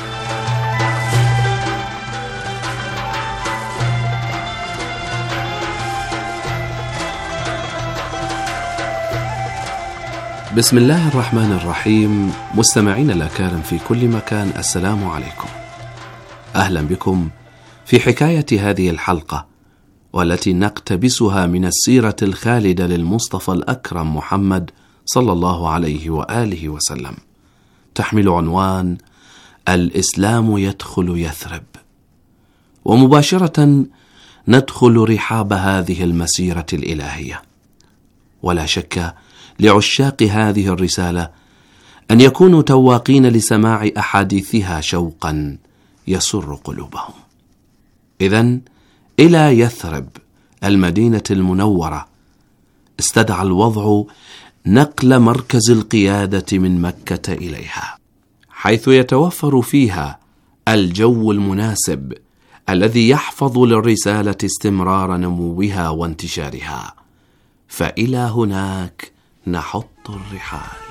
بسم الله الرحمن الرحيم. مستمعين الأكارم في كل مكان، السلام عليكم. أهلا بكم في حكاية هذه الحلقة، والتي نقتبسها من السيرة الخالدة للمصطفى الأكرم محمد صلى الله عليه وآله وسلم، تحمل عنوان الإسلام يدخل يثرب. ومباشرة ندخل رحاب هذه المسيرة الإلهية، ولا شك لعشاق هذه الرسالة أن يكونوا تواقين لسماع أحاديثها شوقا يسر قلوبهم. إذن إلى يثرب المدينة المنورة استدعى الوضع نقل مركز القيادة من مكة إليها، حيث يتوفر فيها الجو المناسب الذي يحفظ للرسالة استمرار نموها وانتشارها. فإلى هناك نحط الرحال.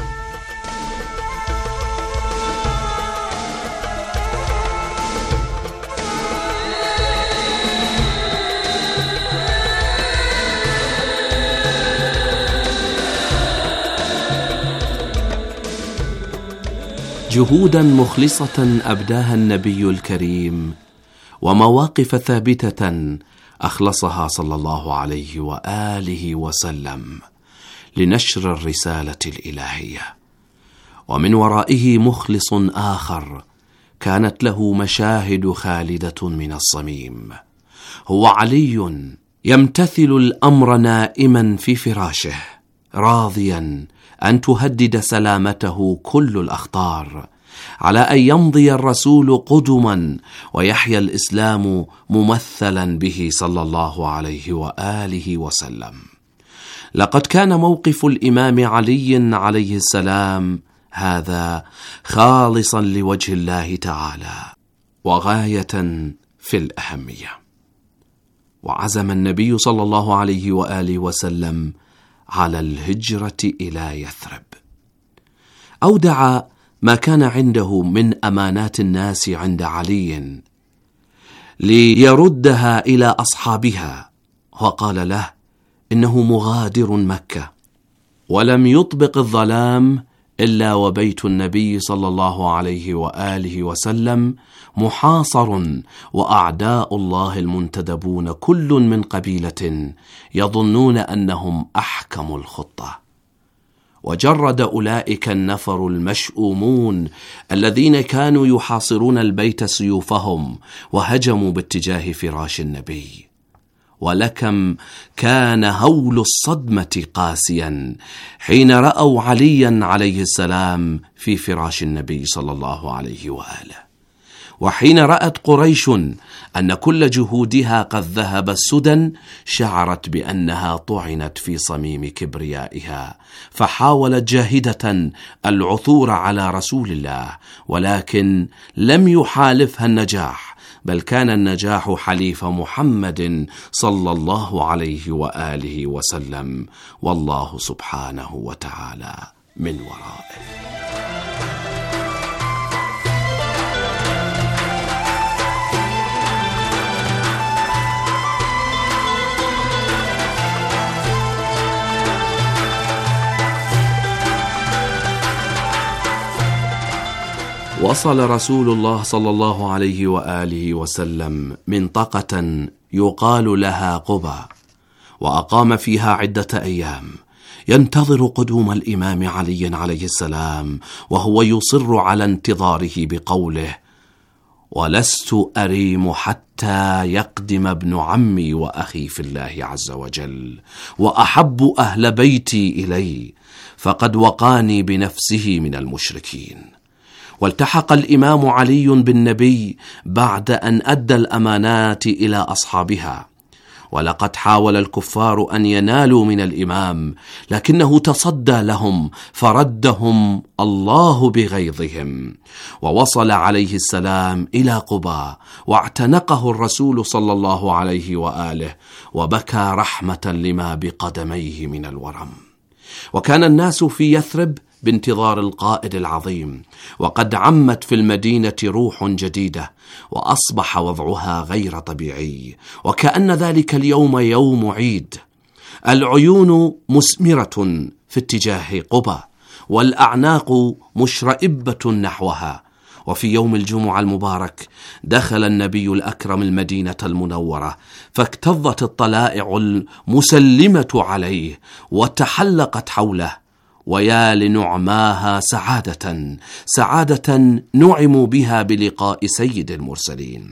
جهودا مخلصة أبداها النبي الكريم، ومواقف ثابتة أخلصها صلى الله عليه وآله وسلم لنشر الرسالة الإلهية. ومن ورائه مخلص آخر كانت له مشاهد خالدة من الصميم، هو علي، يمتثل الأمر نائما في فراشه، راضيا أن تهدد سلامته كل الأخطار، على أن يمضي الرسول قدما ويحيا الإسلام ممثلا به صلى الله عليه وآله وسلم. لقد كان موقف الإمام علي عليه السلام هذا خالصا لوجه الله تعالى وغاية في الأهمية. وعزم النبي صلى الله عليه وآله وسلم على الهجرة إلى يثرب. أودع ما كان عنده من أمانات الناس عند علي ليردها إلى أصحابها، وقال له إنه مغادر مكة، ولم يطبق الظلام إلا وبيت النبي صلى الله عليه وآله وسلم محاصر، وأعداء الله المنتدبون كل من قبيلة يظنون أنهم أحكم الخطة. وجرد أولئك النفر المشؤومون الذين كانوا يحاصرون البيت سيوفهم، وهجموا باتجاه فراش النبي. ولكم كان هول الصدمة قاسيا حين رأوا عليا عليه السلام في فراش النبي صلى الله عليه وآله. وحين رأت قريش أن كل جهودها قد ذهب السدى، شعرت بأنها طعنت في صميم كبريائها، فحاولت جاهدة العثور على رسول الله، ولكن لم يحالفها النجاح، بل كان النجاح حليف محمد صلى الله عليه وآله وسلم، والله سبحانه وتعالى من ورائه. وصل رسول الله صلى الله عليه وآله وسلم منطقة يقال لها قبى، وأقام فيها عدة أيام ينتظر قدوم الإمام علي عليه السلام، وهو يصر على انتظاره بقوله: ولست أريم حتى يقدم ابن عمي وأخي في الله عز وجل، وأحب أهل بيتي إلي، فقد وقاني بنفسه من المشركين. والتحق الإمام علي بالنبي بعد أن أدى الأمانات إلى أصحابها. ولقد حاول الكفار أن ينالوا من الإمام، لكنه تصدى لهم فردهم الله بغيظهم. ووصل عليه السلام إلى قبى، واعتنقه الرسول صلى الله عليه وآله، وبكى رحمة لما بقدميه من الورم. وكان الناس في يثرب بانتظار القائد العظيم، وقد عمت في المدينة روح جديدة، وأصبح وضعها غير طبيعي، وكأن ذلك اليوم يوم عيد. العيون مسمرة في اتجاه قبى، والأعناق مشرئبة نحوها. وفي يوم الجمعة المبارك دخل النبي الأكرم المدينة المنورة، فاكتظت الطلائع المسلمة عليه وتحلقت حوله، ويا لنعماها سعادة نعموا بها بلقاء سيد المرسلين.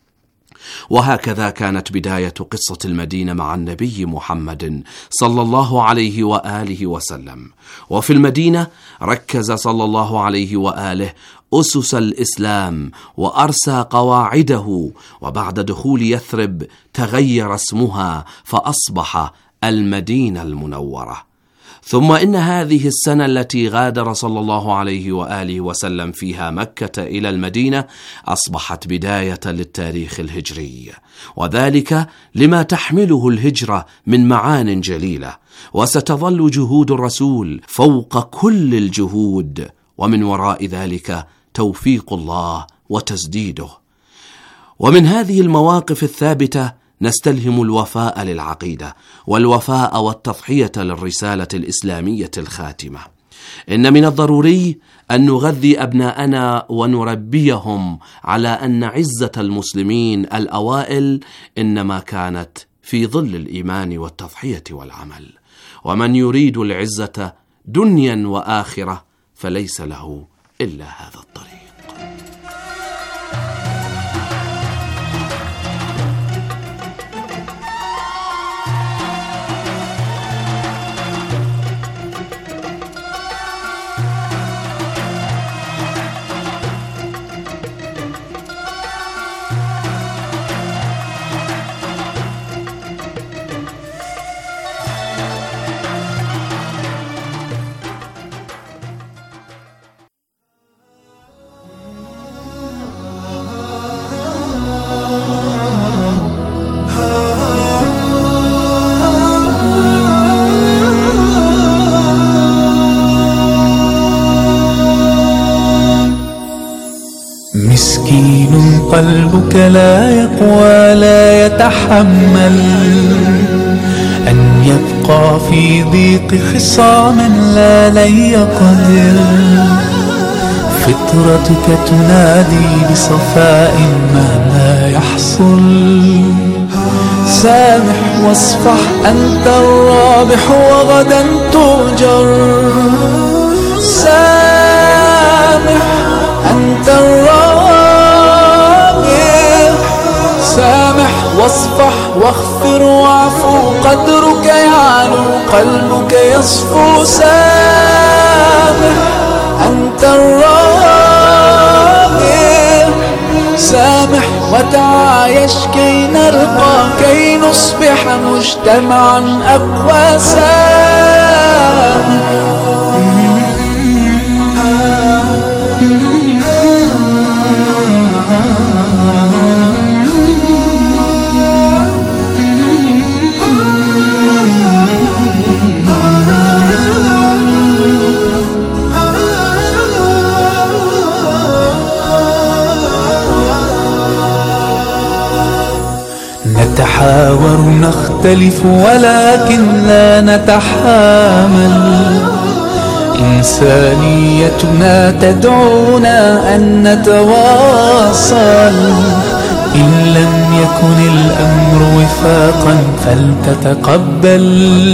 وهكذا كانت بداية قصة المدينة مع النبي محمد صلى الله عليه وآله وسلم. وفي المدينة ركز صلى الله عليه وآله أسس الإسلام وأرسى قواعده، وبعد دخول يثرب تغير اسمها فأصبح المدينة المنورة. ثم إن هذه السنة التي غادر صلى الله عليه وآله وسلم فيها مكة إلى المدينة أصبحت بداية للتاريخ الهجري، وذلك لما تحمله الهجرة من معان جليلة، وستظل جهود الرسول فوق كل الجهود، ومن وراء ذلك توفيق الله وتسديده. ومن هذه المواقف الثابتة نستلهم الوفاء للعقيدة، والوفاء والتضحية للرسالة الإسلامية الخاتمة. إن من الضروري أن نغذي أبناءنا ونربيهم على أن عزة المسلمين الأوائل إنما كانت في ظل الإيمان والتضحية والعمل، ومن يريد العزة دنيا وآخرة فليس له إلا هذا الطريق. مسكين قلبك لا يقوى لا يتحمل أن يبقى في ضيق خصام لا لن يقدر. فطرتك تنادي بصفاء مهما يحصل. سامح واصفح أنت الرابح وغدا تؤجر. سامح أنت الرابح. سامح واصفح واغفر واعفو قدرك يعلو قلبك يصفو. سامح أنت الرابح. سامح وتعايش كي نرقى كي نصبح مجتمعا أقوى. سامح نتحاور نختلف ولكن لا نتحامل. إنسانيتنا تدعونا أن نتواصل. إن لم يكن الأمر وفاقا فلتتقبل.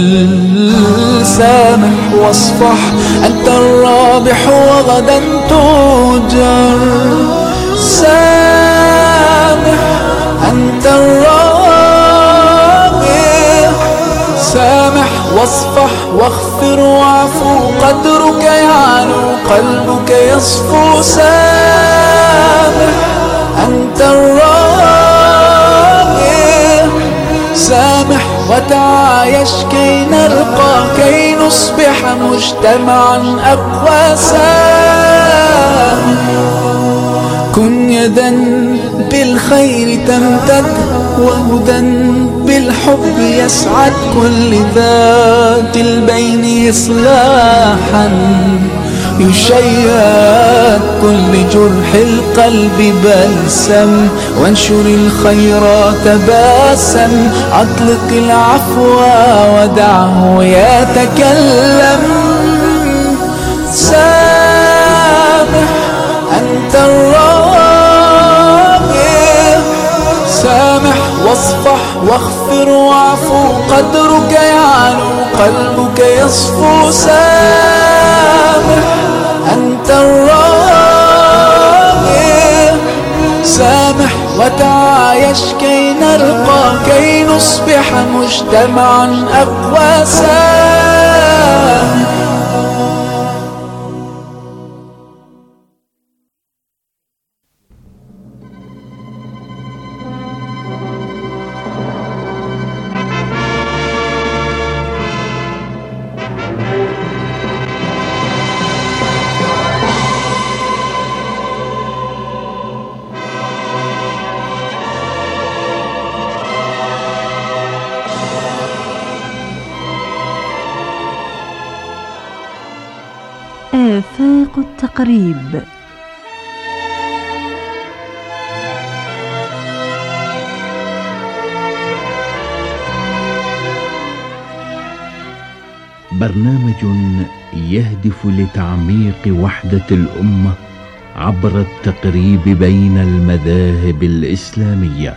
سامح واصفح أنت الرابح وغدا تؤجر. سامح أنت الرابح. سامح واصفح واغفر واعفو قدرك يعلو قلبك يصفو. سامح أنت الرابح. سامح وتعايش كي نرقى كي نصبح مجتمعا أقوى. سامح كن يدا بالخير تمتد وهدى بالحب يسعد. كل ذات البين إصلاحا يشيد كل جرح القلب بلسم. وانشر الخيرات باسم. أطلق العفو ودعه يتكلم. سامح أنت الرابح. سامح واصفح واغفر واعفو قدرك يعلو قلبك يصفو. سامح أنت الرابح. سامح وتعايش كي نرقى كي نصبح مجتمعا أقوى. سامح آفاق التقريب. برنامج يهدف لتعميق وحدة الأمة عبر التقريب بين المذاهب الإسلامية.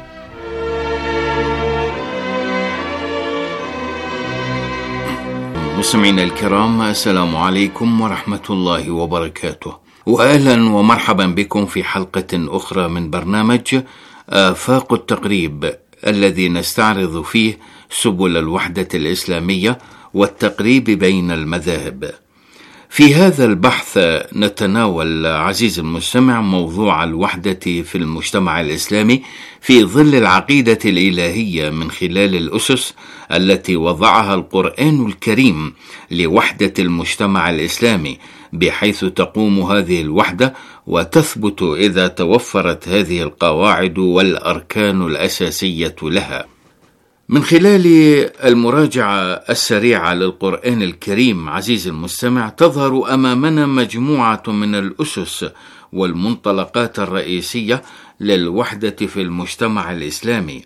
مستمعينا الكرام، السلام عليكم ورحمة الله وبركاته، وأهلا ومرحبا بكم في حلقة أخرى من برنامج آفاق التقريب، الذي نستعرض فيه سبل الوحدة الإسلامية والتقريب بين المذاهب. في هذا البحث نتناول عزيز المستمع موضوع الوحدة في المجتمع الإسلامي في ظل العقيدة الإلهية من خلال الأسس التي وضعها القرآن الكريم لوحدة المجتمع الإسلامي، بحيث تقوم هذه الوحدة وتثبت إذا توفرت هذه القواعد والأركان الأساسية لها. من خلال المراجعة السريعة للقرآن الكريم عزيز المستمع، تظهر أمامنا مجموعة من الأسس والمنطلقات الرئيسية للوحدة في المجتمع الإسلامي.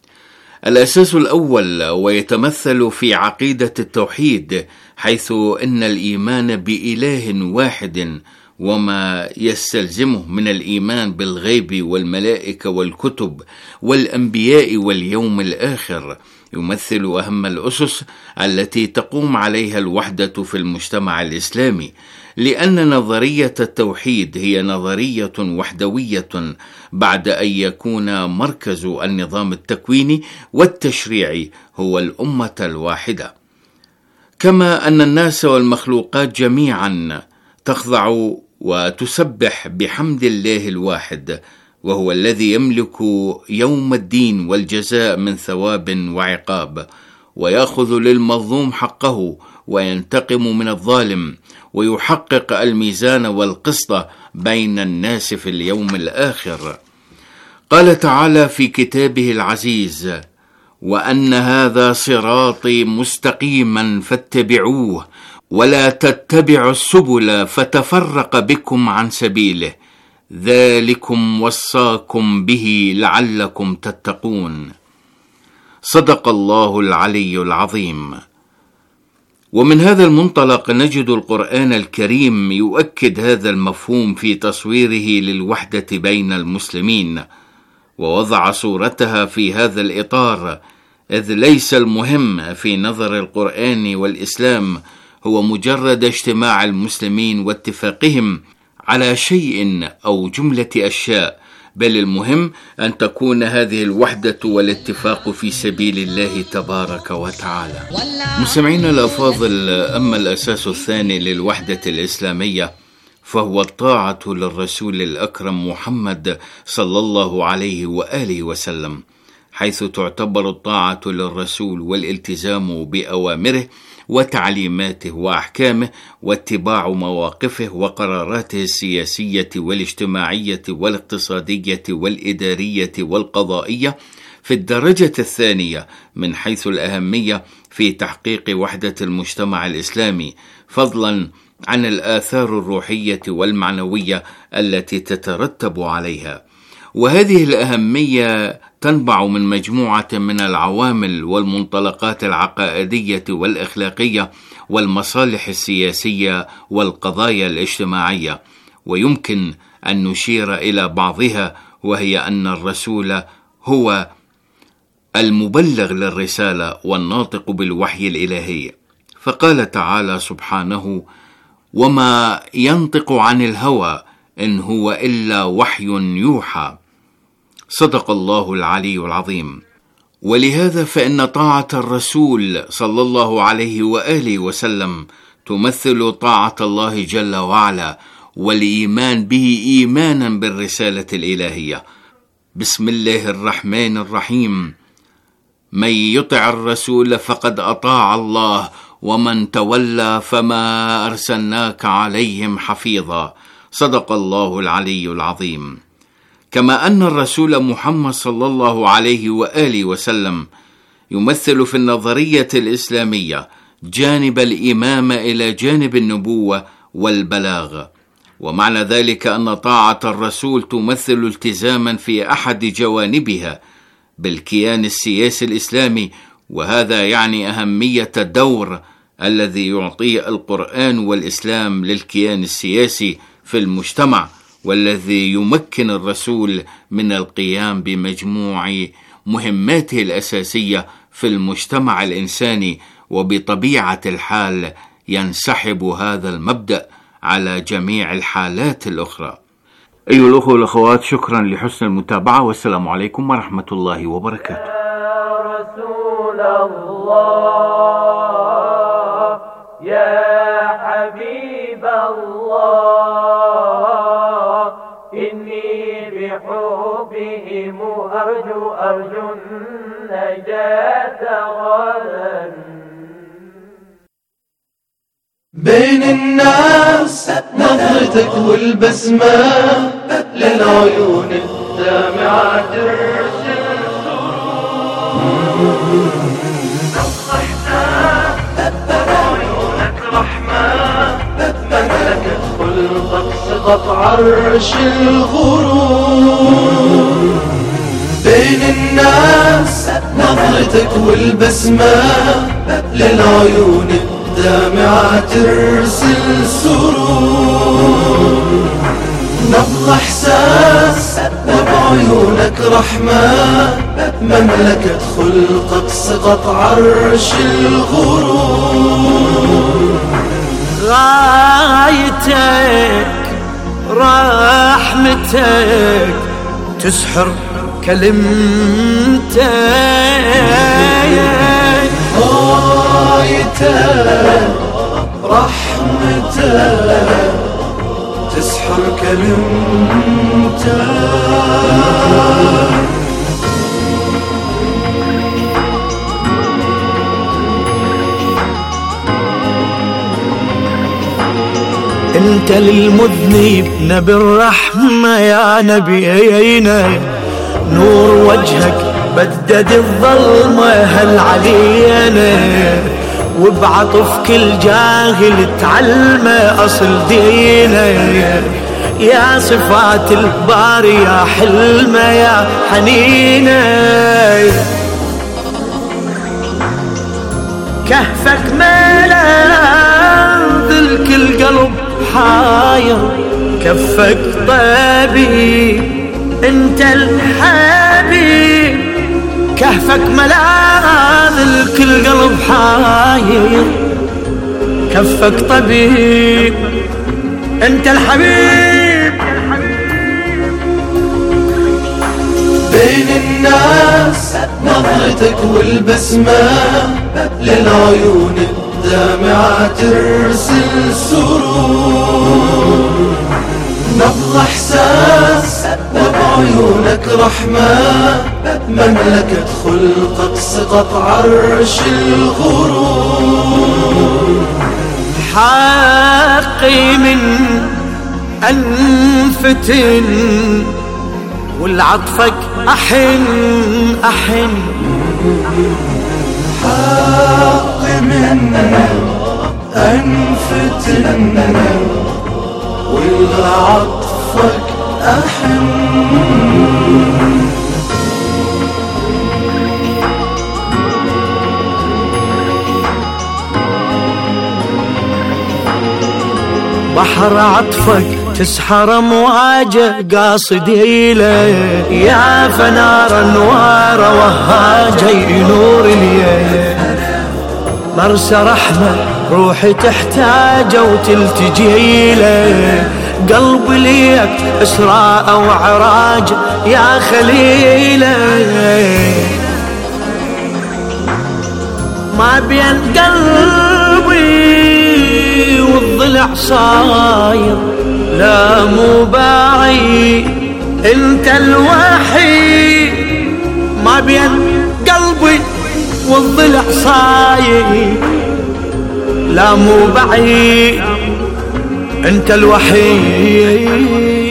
الأساس الأول ويتمثل في عقيدة التوحيد، حيث إن الإيمان بإله واحد وما يستلزمه من الإيمان بالغيب والملائكة والكتب والأنبياء واليوم الآخر يمثل أهم الأسس التي تقوم عليها الوحدة في المجتمع الإسلامي، لأن نظرية التوحيد هي نظرية وحدوية بعد أن يكون مركز النظام التكويني والتشريعي هو الأمة الواحدة، كما أن الناس والمخلوقات جميعا تخضع وتسبح بحمد الله الواحد، وهو الذي يملك يوم الدين والجزاء من ثواب وعقاب، ويأخذ للمظلوم حقه وينتقم من الظالم، ويحقق الميزان والقسط بين الناس في اليوم الآخر. قال تعالى في كتابه العزيز: وأن هذا صراطي مستقيما فاتبعوه ولا تتبعوا السبل فتفرق بكم عن سبيله ذلكم وصاكم به لعلكم تتقون. صدق الله العلي العظيم. ومن هذا المنطلق نجد القرآن الكريم يؤكد هذا المفهوم في تصويره للوحدة بين المسلمين، ووضع صورتها في هذا الإطار، إذ ليس المهم في نظر القرآن والإسلام هو مجرد اجتماع المسلمين واتفاقهم على شيء أو جملة أشياء، بل المهم أن تكون هذه الوحدة والاتفاق في سبيل الله تبارك وتعالى. مستمعينا الأفاضل، أما الأساس الثاني للوحدة الإسلامية فهو الطاعة للرسول الأكرم محمد صلى الله عليه وآله وسلم، حيث تعتبر الطاعة للرسول والالتزام بأوامره وتعليماته وأحكامه واتباع مواقفه وقراراته السياسية والاجتماعية والاقتصادية والإدارية والقضائية في الدرجة الثانية من حيث الأهمية في تحقيق وحدة المجتمع الإسلامي، فضلا عن الآثار الروحية والمعنوية التي تترتب عليها. وهذه الأهمية تنبع من مجموعة من العوامل والمنطلقات العقائدية والأخلاقية والمصالح السياسية والقضايا الاجتماعية، ويمكن أن نشير إلى بعضها، وهي أن الرسول هو المبلغ للرسالة والناطق بالوحي الإلهي، فقال تعالى سبحانه: وما ينطق عن الهوى إن هو إلا وحي يوحى. صدق الله العلي العظيم. ولهذا فإن طاعة الرسول صلى الله عليه وآله وسلم تمثل طاعة الله جل وعلا والإيمان به إيمانا بالرسالة الإلهية. بسم الله الرحمن الرحيم: من يطع الرسول فقد أطاع الله ومن تولى فما أرسلناك عليهم حفيظا. صدق الله العلي العظيم. كما أن الرسول محمد صلى الله عليه وآله وسلم يمثل في النظرية الإسلامية جانب الإمامة إلى جانب النبوة والبلاغ. ومعنى ذلك أن طاعة الرسول تمثل التزاما في أحد جوانبها بالكيان السياسي الإسلامي، وهذا يعني أهمية الدور الذي يعطيه القرآن والإسلام للكيان السياسي في المجتمع، والذي يمكن الرسول من القيام بمجموع مهماته الأساسية في المجتمع الإنساني. وبطبيعة الحال ينسحب هذا المبدأ على جميع الحالات الأخرى. أيها الأخوة والأخوات، شكرا لحسن المتابعة، والسلام عليكم ورحمة الله وبركاته. يا رسول الله يا حبيب الله، إني بحبهم أرجو النجاة غدا. بين الناس نظرتك والبسمة للعيون الدامعة ترسل عيونك رحمة مملكة خلقك سقط عرش الغرور. بين الناس نظرتك والبسمة للعيون الدامعة ترسل سرور. نبض إحساس وبعيونك رحمة مملكة خلقك سقط عرش الغرور. غايتك رحمتك تسحر كلمتك، غايتك رحمتك تسحر كلمتك. انت للمذنب نبي الرحمة يا نبينا، نور وجهك بدد الظلمة هل علينا، وبعطف كل جاهل تعلمه أصل دينا. يا صفات الباري يا حلمة يا حنينة، كهفك ملاذ الكل قلب حاير، كفك طبيب انت الحبيب، كهفك ملاذ الكل قلب حاير، كفك طبيب انت الحبيب. بين الناس نظرتك والبسمة للعيون الدامعة ترسل سرور. نبض إحساس وبعيونك رحمة مملكة خلقك سقط عرش الغرور. حقي من أنفتن والعطفك أحن أحن، حقي من أنفتن والعطفك أحن. بحر عطفك تسحر مواجه قاصدي له، يا فنار انوار وهاجه نور الليل، مرسى رحمه روحي تحتاجه وتلتجي له، قلبي ليك اسراء وعراج يا خليله، ما بين قلبي والضلع صاير، لا مو باعي انت الوحيد، ما بين قلبي والضلع صاير، لا مو بعيد انت الوحيد.